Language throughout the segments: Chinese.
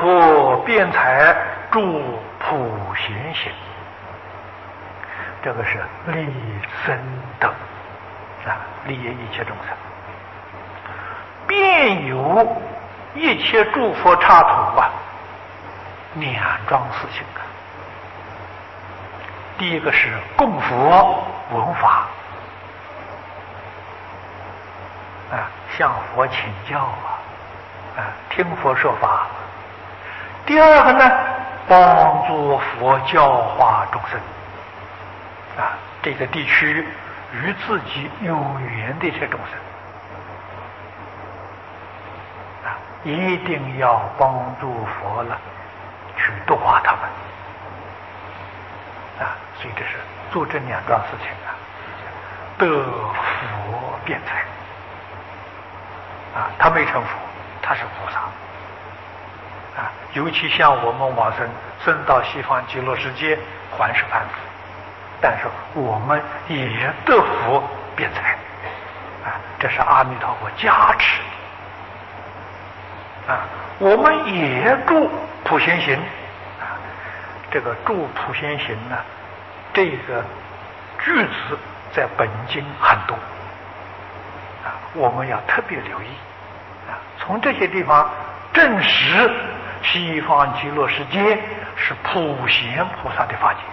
佛辩才，诸普贤行。这个是利生德啊，利益一切众生。便有一切诸佛刹土啊，两桩事情啊。第一个是供佛闻法啊，向佛请教啊，听佛说法。第二个呢，帮助佛教化众生啊，这个地区与自己有缘的这些众生啊，一定要帮助佛了，去度化他们啊。所以这是做这两桩事情啊，得佛辩才啊，他没成佛，他是菩萨啊。尤其像我们往生升到西方极乐世界，还是凡夫，但是我们也得佛辩才啊，这是阿弥陀佛加持啊。我们也住普贤行啊，这个住普贤行呢，这个句子在本经很多啊，我们要特别留意啊。从这些地方证实西方极乐世界是普贤菩萨的法界，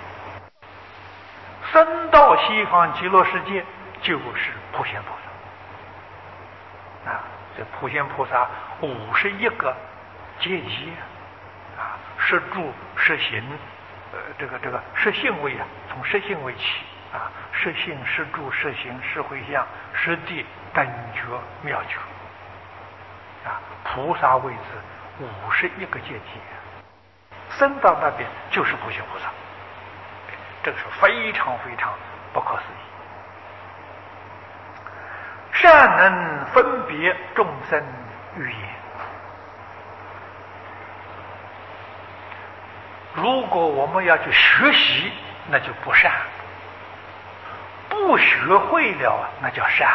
升到西方极乐世界就是普贤菩萨啊。这普贤菩萨51个阶级啊，摄住摄行，这个摄性位啊，从摄性位起啊，摄性、摄住、摄行、摄回向、摄地、等觉、妙觉啊，菩萨位置51个阶级，升到那边就是普贤菩萨，这个是非常非常不可思议。善能分别众生语言。如果我们要去学习，那就不善；不学会了，那叫善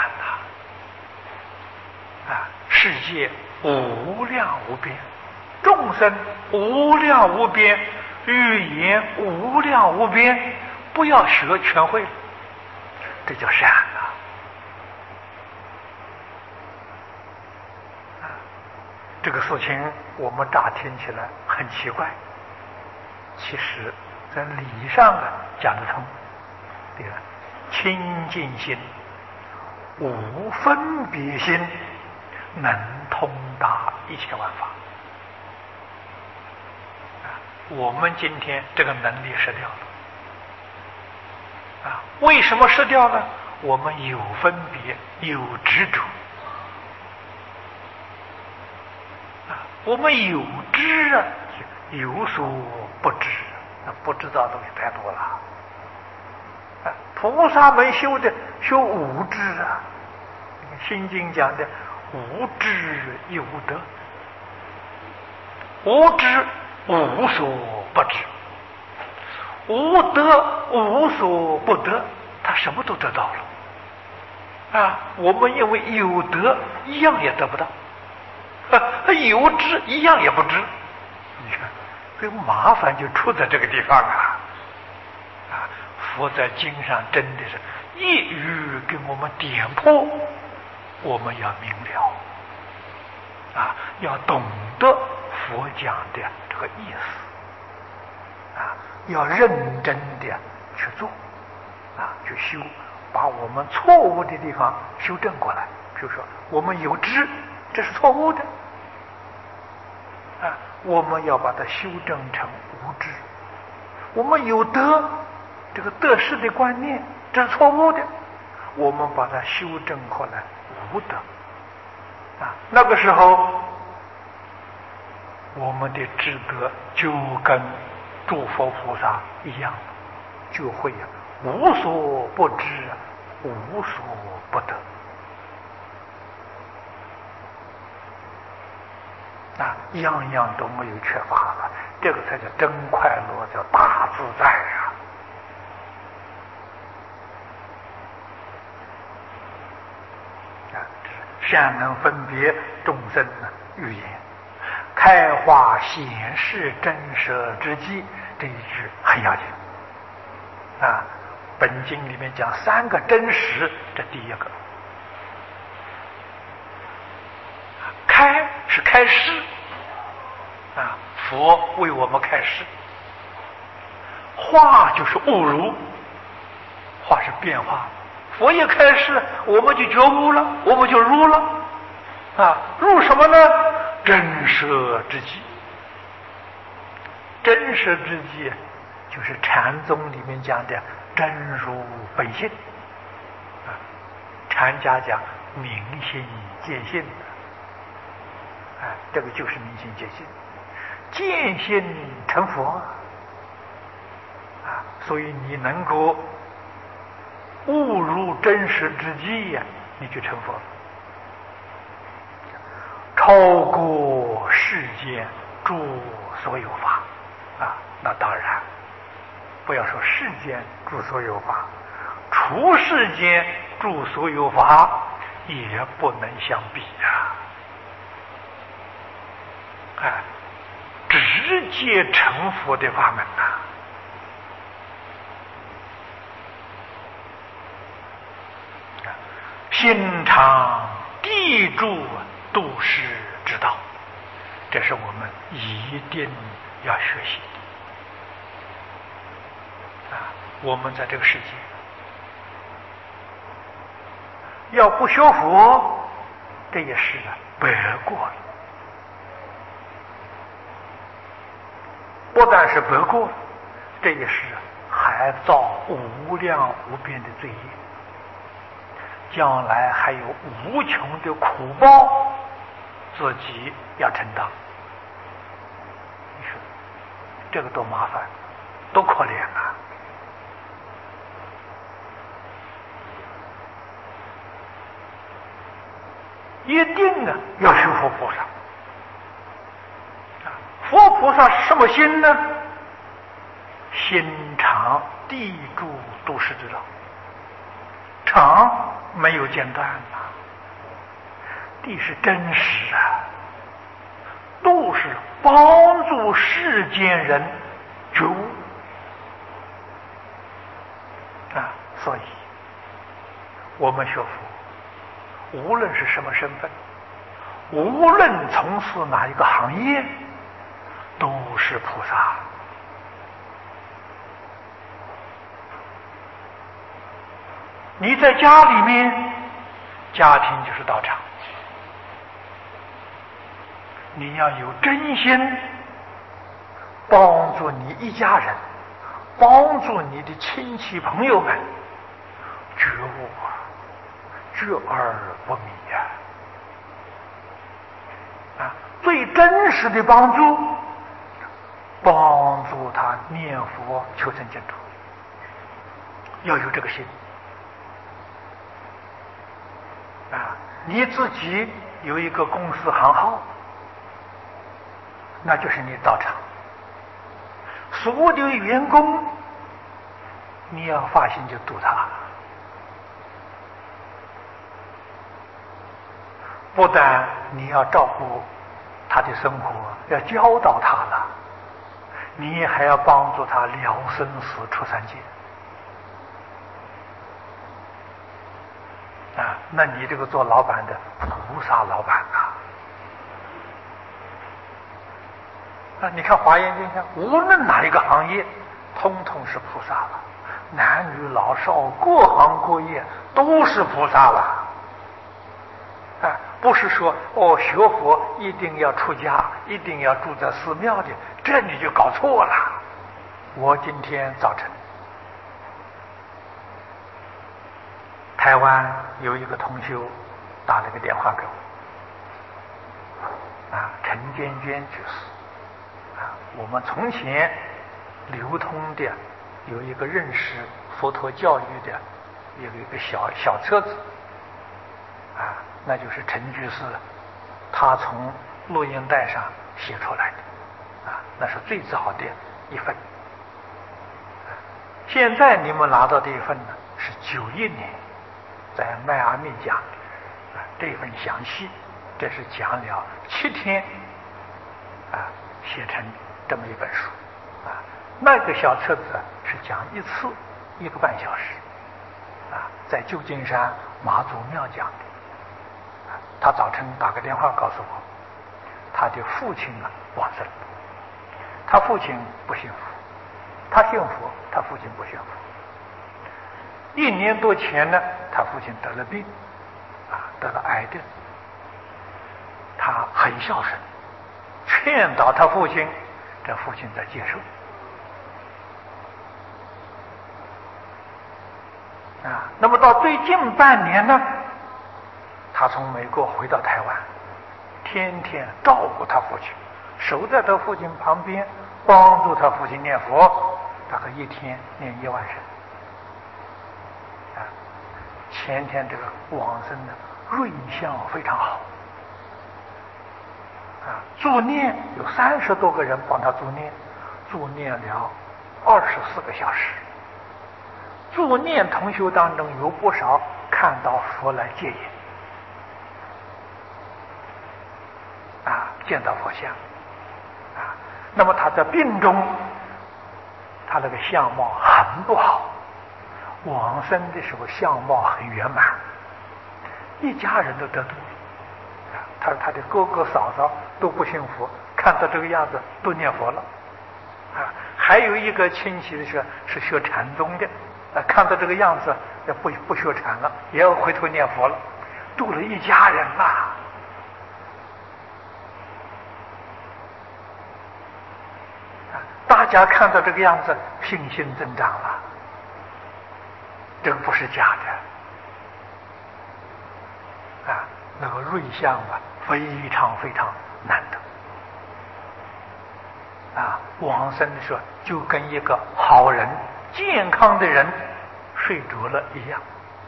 啊！世界无量无边，众生无量无边，语言无量无边，不要学全会了，这叫善啊！这个事情我们乍听起来很奇怪，其实在理上讲得通。对吧？清净心、无分别心，能通达一切万法。我们今天这个能力失掉了啊！为什么失掉呢？我们有分别，有执着啊！我们有知啊，有所不知，那不知道的东西太多了啊！菩萨们修无知啊，心经讲的无知亦无得，无知无所不知，无得无所不得，他什么都得到了啊！我们因为有得一样也得不到有知一样也不知，你看这个麻烦就出在这个地方啊！佛在经上真的是一语给我们点破，我们要明了啊，要懂得佛讲的这个意思啊，要认真的去做啊，去修，把我们错误的地方修正过来。比如说我们有知，这是错误的啊，我们要把它修正成无知；我们有德，这个得失的观念这是错误的，我们把它修正过来无德啊。那个时候我们的智德就跟诸佛菩萨一样，就会无所不知，无所不得啊，样样都没有缺乏了，这个才叫真快乐，叫大自在啊！善能分别众生语言， 开化显示真实之际，这一句很要紧啊。本经里面讲3个真实，这第一个开是开示啊，佛为我们开示。化就是悟入，化是变化，佛一开示，我们就觉悟了，我们就入了啊。入什么呢？真实之际。真实之际就是禅宗里面讲的真如本性啊。禅家讲明心见性，这个就是明心见性，见性成佛啊。所以你能够悟入真实之际呀，你就成佛了，超过世间诸所有法啊。那当然不要说世间诸所有法，除世间诸所有法也不能相比直接成佛的法门心常地住度世之道，这是我们一定要学习的我们在这个世界要不学佛，这也是白过了。不但是白过了，这也是还造无量无边的罪业，将来还有无穷的苦报自己要承担。你说这个多麻烦，多可怜啊！一定要学佛菩萨。佛菩萨是什么心呢？心常地住度世之道。常没有间断地是真实度是帮助世间人觉悟所以我们学佛无论是什么身份，无论从事哪一个行业，都是菩萨。你在家里面，家庭就是道场，你要有真心帮助你一家人，帮助你的亲戚朋友们觉悟觉而不迷最真实的帮助，帮助他念佛求生净土，要有这个心你自己有一个公司行号，那就是你道场，所有的员工你要发心就度他，不但你要照顾他的生活，要教导他了，你还要帮助他了生死出三界那你这个做老板的菩萨老板你看华严经上无论哪一个行业通通是菩萨了，男女老少各行各业都是菩萨了不是说学佛一定要出家，一定要住在寺庙里，这你就搞错了。我今天早晨台湾有一个同修打了个电话给我陈娟娟居士我们从前流通的有一个认识佛陀教育的有一个小册子那就是陈居士他从录音带上写出来的那是最早的一份现在你们拿到的一份呢是91年在迈阿密讲的这份详细，这是讲了7天写成这么一本书啊。那个小册子是讲一次1个半小时啊，在旧金山妈祖庙讲的。他早晨打个电话告诉我，他的父亲往生了。他父亲不信佛，他信佛，他父亲不信佛。1年多前呢，他父亲得了病，得了癌症。他很孝顺，劝导他父亲，这父亲在接受。那么到最近半年呢，他从美国回到台湾，天天照顾他父亲，守在他父亲旁边，帮助他父亲念佛，大概1天念1万声。前天这个往生的瑞相非常好，助念有30多个人帮他助念，助念了24个小时。助念同修当中有不少看到佛来接引，见到佛像，那么他在病中，他那个相貌很不好，往生的时候相貌很圆满，一家人都得度。他的哥哥嫂嫂都不信佛，看到这个样子都念佛了。还有一个亲戚是学禅宗的，看到这个样子也不学禅了，也要回头念佛了，度了一家人呐。大家看到这个样子，信心增长了，这个不是假的。那个瑞相非常非常难得。往生的时候就跟一个好人、健康的人睡着了一样。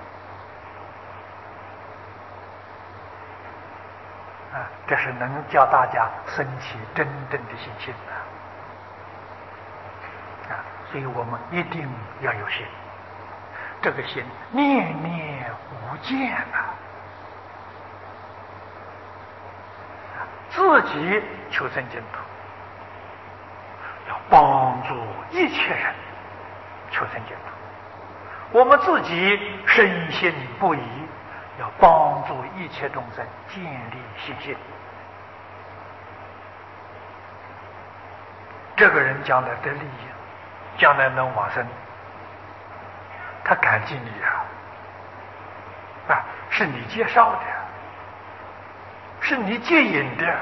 这是能叫大家升起真正的信心的。所以我们一定要有心，这个心念念无间自己求生净土，要帮助一切人求生净土。我们自己深信不疑，要帮助一切众生建立信心。这个人将来得利益，将来能往生，他感激你是你介绍的，是你接引的。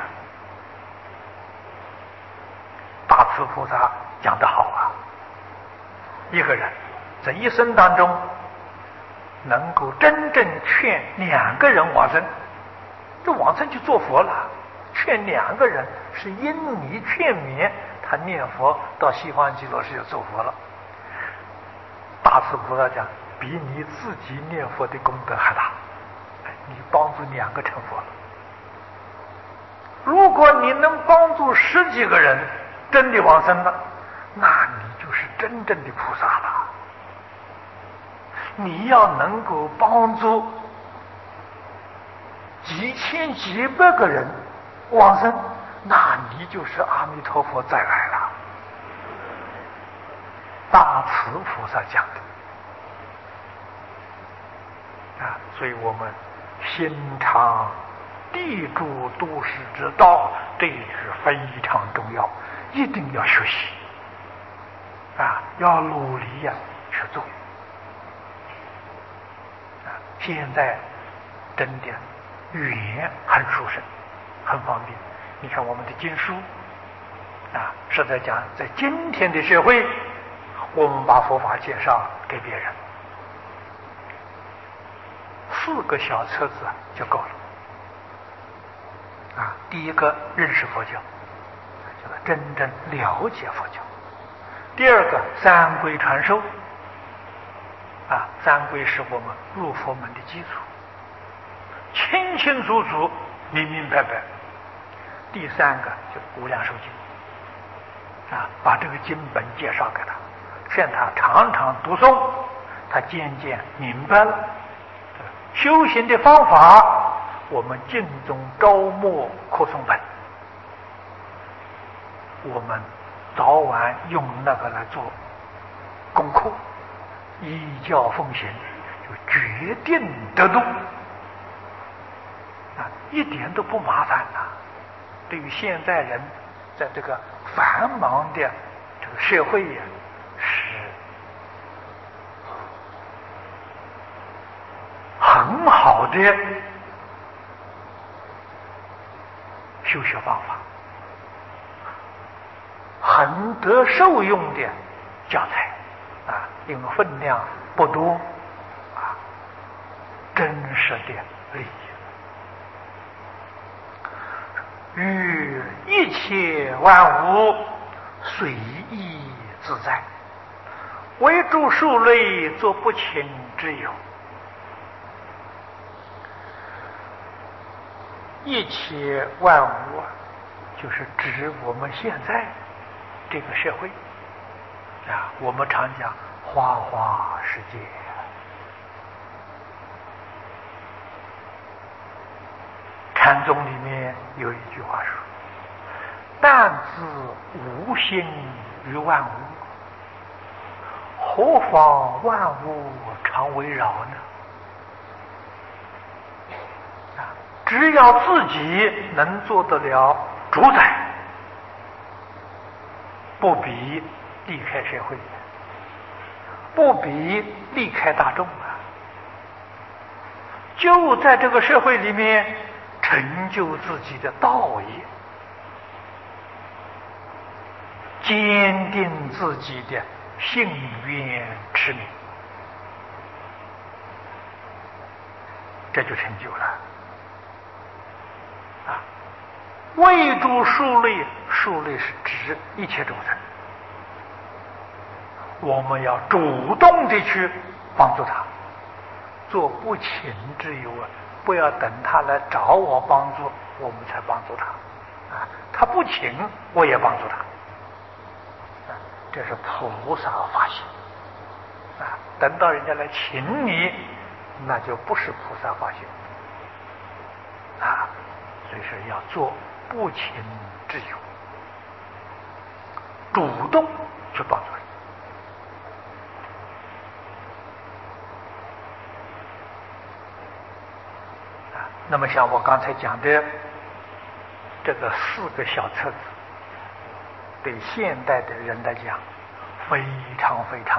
大慈菩萨讲得好一个人在一生当中能够真正劝2个人往生，这往生就做佛了。劝2个人是因你劝勉他念佛到西方极乐世界做佛了。大慈菩萨讲，比你自己念佛的功德还大，你帮助2个成佛了。如果你能帮助10几个人真的往生了，那你就是真正的菩萨了。你要能够帮助几千几百个人往生，那你就是阿弥陀佛再来了。大慈菩萨讲的所以我们心常地主都市之道，这是非常重要，一定要学习要努力去做现在真的语言很舒适，很方便。你看我们的经书实在讲，在今天的社会，我们把佛法介绍给别人4个小册子就够了第一个认识佛教，就是真正了解佛教。第二个三皈传授三皈是我们入佛门的基础，清清楚楚明明白白。第3个就无量寿经把这个经本介绍给他，劝他常常读诵，他渐渐明白了修行的方法。我们净宗招募扩诵本我们早晚用那个来做功课，依教奉行，就决定得度啊，一点都不麻烦呐。对于现代人，在这个繁忙的这个社会呀，是很好的修学方法，很得受用的教材啊，因为分量不多啊，真实的利益。于一切万物随意自在，唯诸数类作不勤之有。一切万物啊，就是指我们现在这个社会啊，我们常讲花花世界。禅宗里面有一句话说：“但自无心于万物，何妨万物常围绕呢？”啊，只要自己能做得了主宰，不必离开社会，不必离开大众啊，就在这个社会里面成就自己的道业，坚定自己的信愿持名，这就成就了啊！为诸数类，数类是指一切众生，我们要主动的去帮助他，做不请之友啊！不要等他来找我帮助，我们才帮助他啊！他不请，我也帮助他啊！这是菩萨发心啊！等到人家来请你，那就不是菩萨发心啊！所以说要做不请之友，主动去帮助人。那么像我刚才讲的这个4个小册子，对现代的人来讲非常非常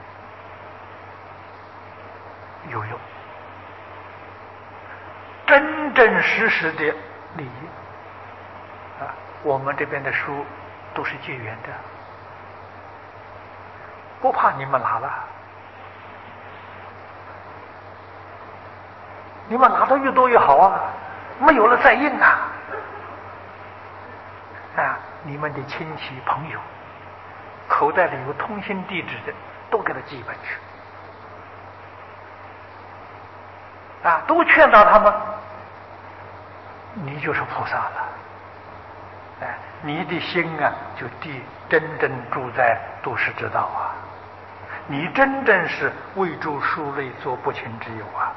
有用，真真实实的利益啊！我们这边的书都是结缘的，不怕你们拿了，你们拿的越多越好啊，没有了再印啊！啊，你们的亲戚朋友口袋里有通信地址的，都给他寄一本去啊，都劝导他们，你就是菩萨了。哎，你的心啊，就真正住在度世之道啊，你真正是为诸数类作不勤之友啊！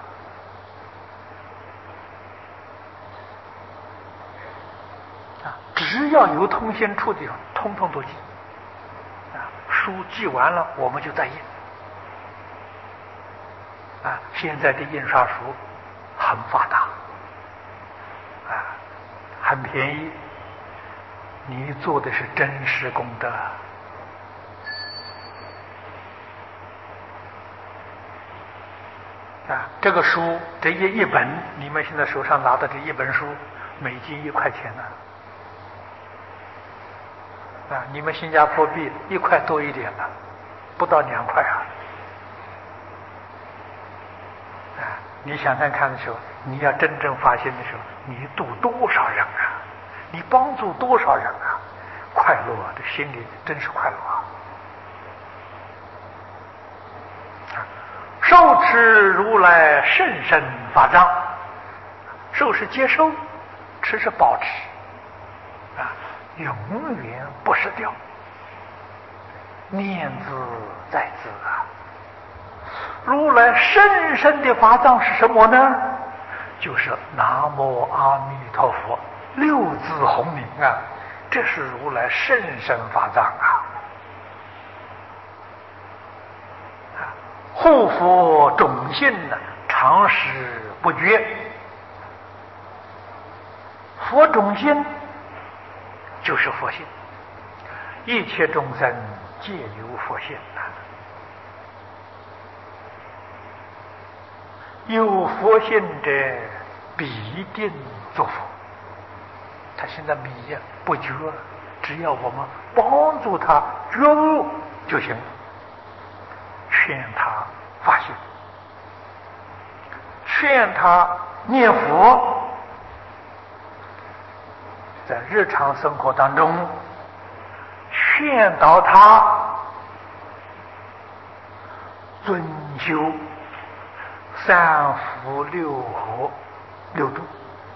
只要有通信处的，通通都寄啊！书寄完了，我们就再印啊！现在的印刷术很发达啊，很便宜，你做的是真实功德啊！这个书这一本，你们现在手上拿的这一本书，每斤1块钱呢。啊，你们新加坡币1块多一点了，不到2块啊！啊，你想想看的时候，你要真正发心的时候，你度多少人啊？你帮助多少人啊？快乐啊，这心里真是快乐啊！受持如来甚深法藏，受是接受，持是保持啊。永远不失掉，念字在字啊！如来深深的法藏是什么呢？就是南无阿弥陀佛6字洪名啊！ 这是如来甚深法藏啊！护佛种性呢，常时不绝。佛种性就是佛性，一切众生皆有佛性啊。有佛性者，必定作佛。他现在迷呀，不觉，只要我们帮助他觉悟就行了，劝他发心，劝他念佛，在日常生活当中劝导他遵修三福六和六度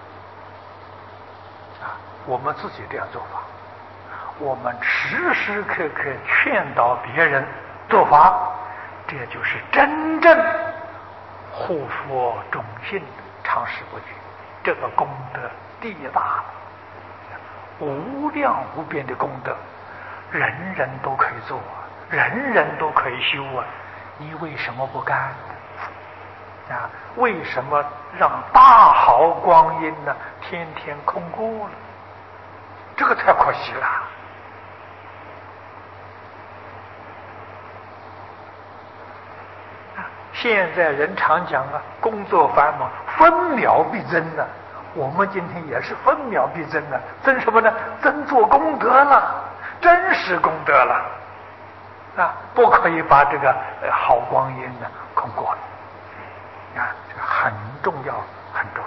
啊，我们自己这样做法，我们时时刻刻劝导别人做法，这就是真正护佛种性，常时不绝。这个功德地大了，无量无边的功德，人人都可以做啊，人人都可以修啊，你为什么不干啊？为什么让大好光阴呢天天空过了？这个太可惜了。现在人常讲啊，工作繁忙，分秒必争呢。我们今天也是分秒必争呢，争什么呢？争做功德了，真实功德了啊！不可以把这个好光阴呢空过了啊！这个很重要，很重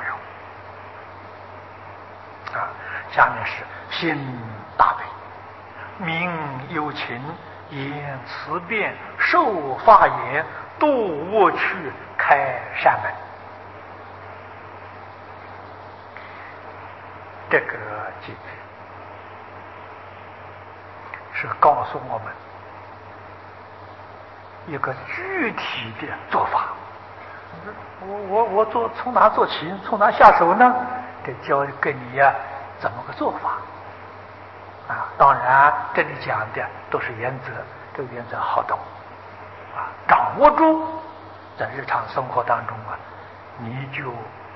要啊！下面是心大悲，明有情，言辞辩，受法言，度恶趣，开善门。这个经是告诉我们一个具体的做法。我做从哪做起，从哪下手呢？得教给你呀，怎么个做法啊？当然，这里讲的都是原则，这个原则好懂啊，掌握住，在日常生活当中啊，你就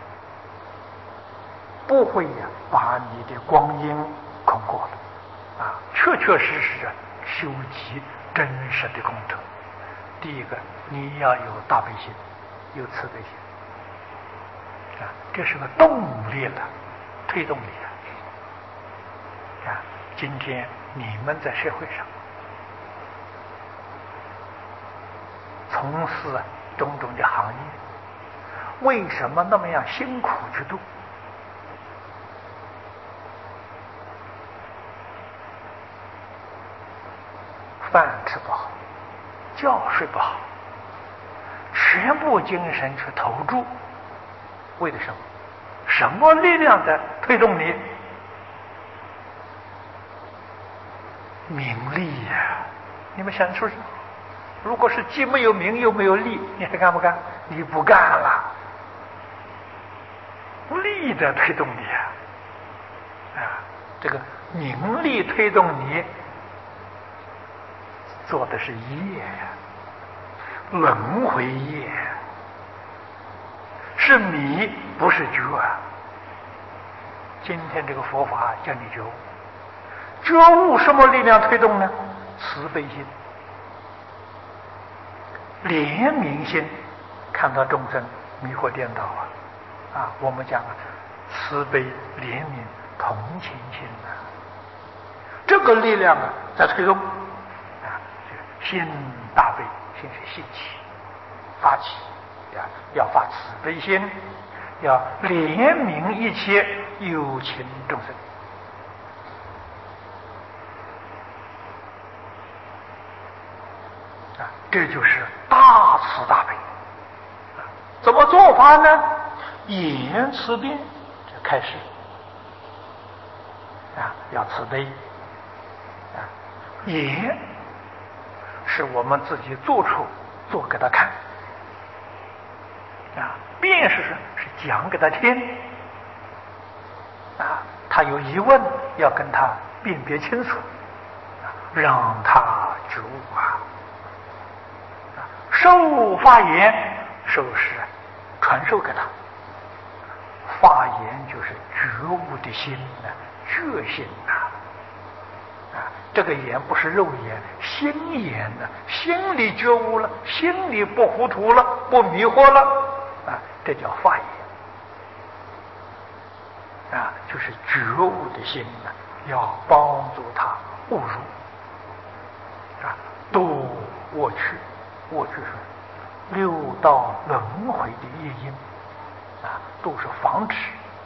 不会呀把你的光阴空过了啊，确确实实修集真实的功德。第一个，你要有大悲心，有慈悲心啊，这是个动力了，推动力了啊。今天你们在社会上从事种种的行业，为什么那么样辛苦去度？饭吃不好，觉睡不好，全部精神去投注，为了什么？什么力量在推动你？名利呀！你们想说，如果是既没有名又没有利，你还干不干？你不干了，利的推动你啊！这个名利推动你，做的是业呀，轮回业，是迷不是觉啊。今天这个佛法叫你觉悟，觉悟什么力量推动呢？慈悲心、怜悯心，看到众生迷惑颠倒啊，我们讲慈悲、怜悯、同情心啊，这个力量啊在推动。心大悲，心是兴起发起要发慈悲心，要怜悯一切有情众生啊，这就是大慈大悲啊。怎么做法呢？言辞辩，这开始啊，要慈悲啊，言是我们自己做出做给他看啊，辩是讲给他听啊，他有疑问要跟他辨别清楚，让他觉悟啊。授法言，授是传授给他，法言就是觉悟的心呐，觉心呐。这个言不是肉言，心言呐，心里觉悟了，心里不糊涂了，不迷惑了这叫法言就是觉悟的心呢，要帮助他悟入度过去是六道轮回的业因都是防止，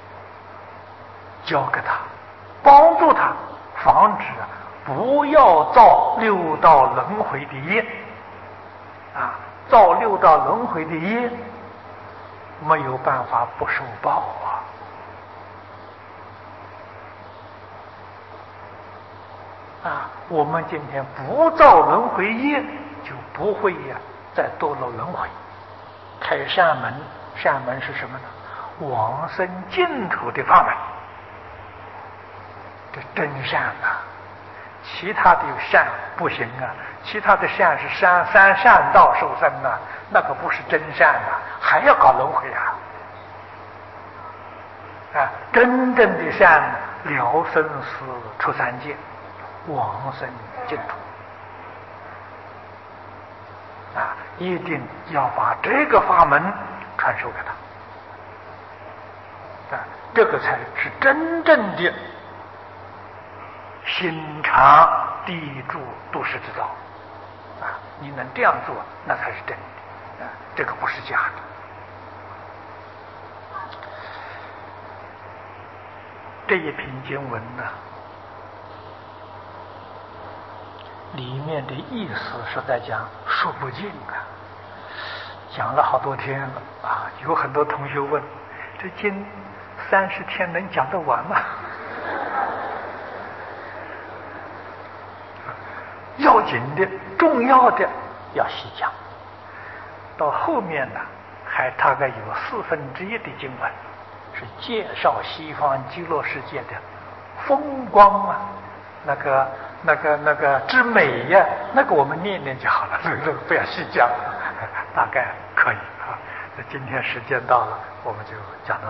教给他，帮助他防止不要造六道轮回的业造六道轮回的业没有办法不受报我们今天不造轮回业，就不会再堕落轮回。开善门，善门是什么呢？往生净土的法门，这真善其他的善不行其他的善是三善道受生那个不是真善还要搞轮回真正的善了生死出三界，往生净土一定要把这个法门传授给他这个才是真正的心肠地住都是之道你能这样做，那才是真的这个不是假的。这一篇经文里面的意思实在讲说不尽讲了好多天了有很多同学问，这经30天能讲得完吗？要紧的重要的要细讲，到后面还大概有1/4的经文是介绍西方极乐世界的风光那个之美那个我们念念就好了，这个不要细讲大概可以那今天时间到了，我们就讲到